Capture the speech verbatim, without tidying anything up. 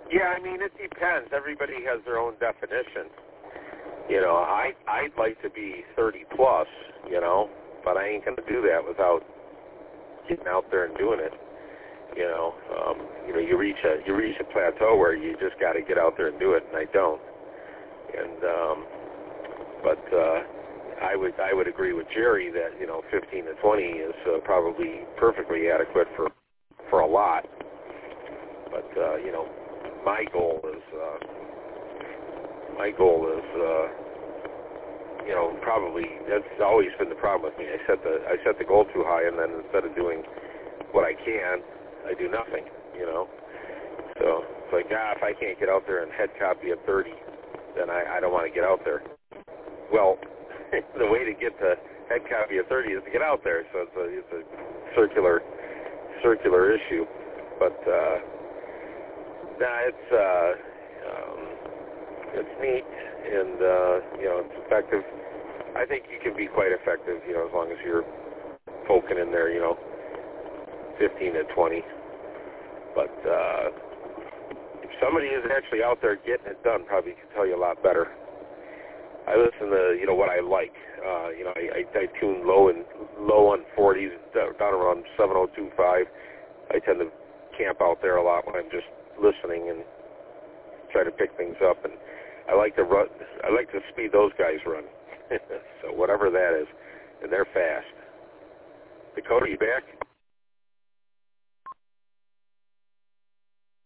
Yeah, I mean, it depends. Everybody has their own definition. You know, I, I'd like to be thirty plus, you know, but I ain't going to do that without getting out there and doing it. You know, um, you know, you reach a you reach a plateau where you just got to get out there and do it, and I don't. And um, but uh, I would I would agree with Jerry that you know fifteen to twenty is uh, probably perfectly adequate for for a lot. But uh, you know, my goal is uh, my goal is uh, you know probably that's always been the problem with me. I set the I set the goal too high, and then instead of doing what I can, I do nothing, you know. So it's like, ah, if I can't get out there and head copy at thirty, then I, I don't want to get out there. Well, the way to get to head copy at thirty is to get out there. So it's a, it's a circular circular issue. But uh, nah, it's uh, um, it's neat, and uh, you know, it's effective. I think you can be quite effective, you know, as long as you're poking in there, you know, fifteen to twenty. But uh, if somebody is actually out there getting it done, probably can tell you a lot better. I listen to, you know, what I like. Uh, you know, I, I, I tune low and low on forties, down around seven oh two five. I tend to camp out there a lot when I'm just listening and try to pick things up. And I like to run. I like to speed those guys run. So whatever that is, and they're fast. Dakota, you back?